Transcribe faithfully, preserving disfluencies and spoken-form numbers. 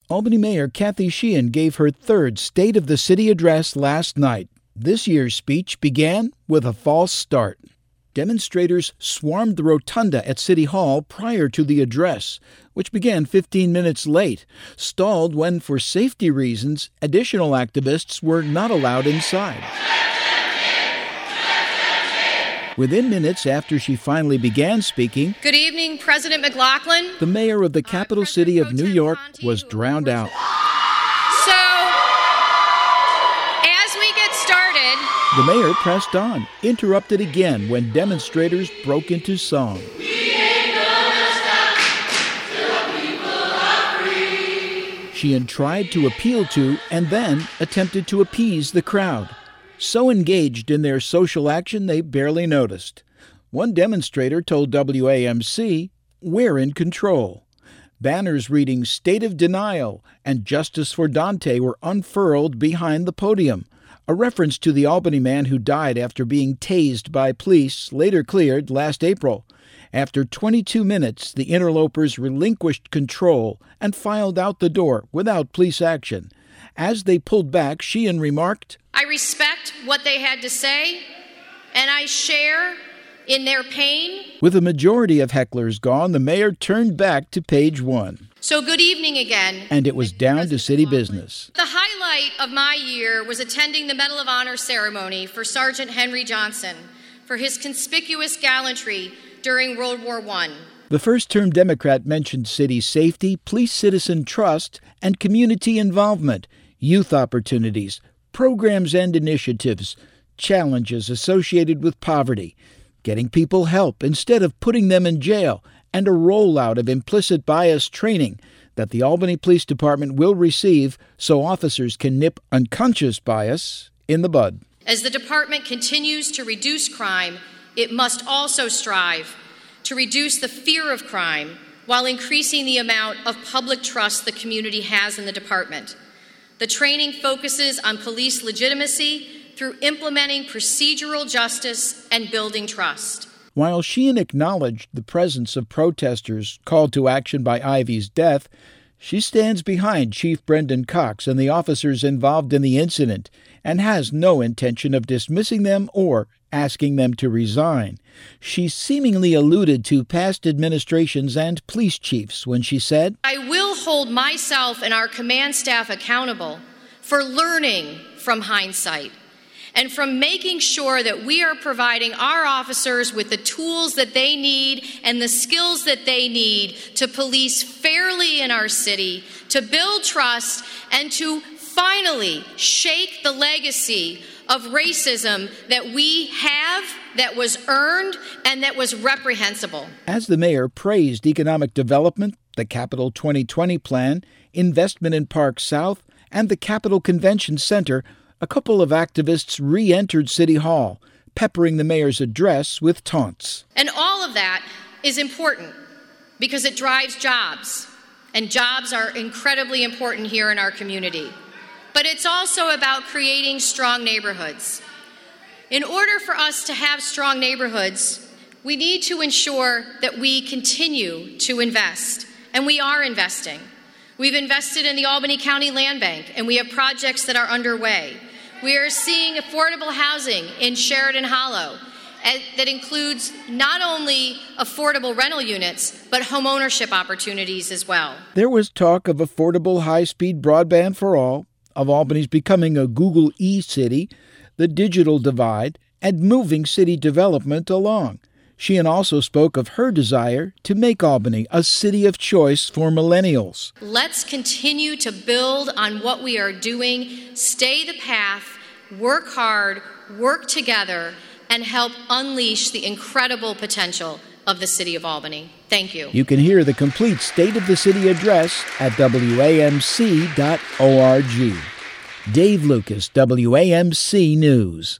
Albany Mayor Kathy Sheehan gave her third State of the City address last night. This year's speech began with a false start. Demonstrators swarmed the rotunda at City Hall prior to the address, which began fifteen minutes late, stalled when, for safety reasons, additional activists were not allowed inside. Within minutes after she finally began speaking, Good evening, President McLaughlin. The mayor of the capital uh, city of New York was drowned out. So, as we get started, the mayor pressed on, interrupted again when demonstrators broke into song. We ain't gonna stop till the people are free. Sheehan tried to appeal to and then attempted to appease the crowd. So engaged in their social action they barely noticed. One demonstrator told W A M C, "We're in control." Banners reading "State of Denial" and "Justice for Dante" were unfurled behind the podium, a reference to the Albany man who died after being tased by police, later cleared last April. After twenty-two minutes, the interlopers relinquished control and filed out the door without police action. As they pulled back, Sheehan remarked, I respect what they had to say, and I share in their pain. With a majority of hecklers gone, the mayor turned back to page one. So good evening again. And it was down to city business. The highlight of my year was attending the Medal of Honor ceremony for Sergeant Henry Johnson for his conspicuous gallantry during World War One. The first-term Democrat mentioned city safety, police-citizen trust, and community involvement, youth opportunities, programs and initiatives, challenges associated with poverty, getting people help instead of putting them in jail, and a rollout of implicit bias training that the Albany Police Department will receive so officers can nip unconscious bias in the bud. As the department continues to reduce crime, it must also strive to reduce the fear of crime while increasing the amount of public trust the community has in the department. The training focuses on police legitimacy through implementing procedural justice and building trust. While Sheehan acknowledged the presence of protesters called to action by Ivy's death, she stands behind Chief Brendan Cox and the officers involved in the incident and has no intention of dismissing them or asking them to resign. She seemingly alluded to past administrations and police chiefs when she said, I will hold myself and our command staff accountable for learning from hindsight and from making sure that we are providing our officers with the tools that they need and the skills that they need to police fairly in our city, to build trust, and to finally shake the legacy of racism that we have, that was earned, and that was reprehensible. As the mayor praised economic development, the Capital twenty twenty plan, investment in Park South, and the Capitol Convention Center, a couple of activists re-entered City Hall, peppering the mayor's address with taunts. And all of that is important because it drives jobs, and jobs are incredibly important here in our community. But it's also about creating strong neighborhoods. In order for us to have strong neighborhoods, we need to ensure that we continue to invest, and we are investing. We've invested in the Albany County Land Bank, and we have projects that are underway. We are seeing affordable housing in Sheridan Hollow that includes not only affordable rental units, but homeownership opportunities as well. There was talk of affordable high-speed broadband for all, of Albany's becoming a Google e-city, the digital divide, and moving city development along. Sheehan also spoke of her desire to make Albany a city of choice for millennials. Let's continue to build on what we are doing, stay the path, work hard, work together, and help unleash the incredible potential of the city of Albany. Thank you. You can hear the complete State of the City address at W A M C dot org. Dave Lucas, W A M C News.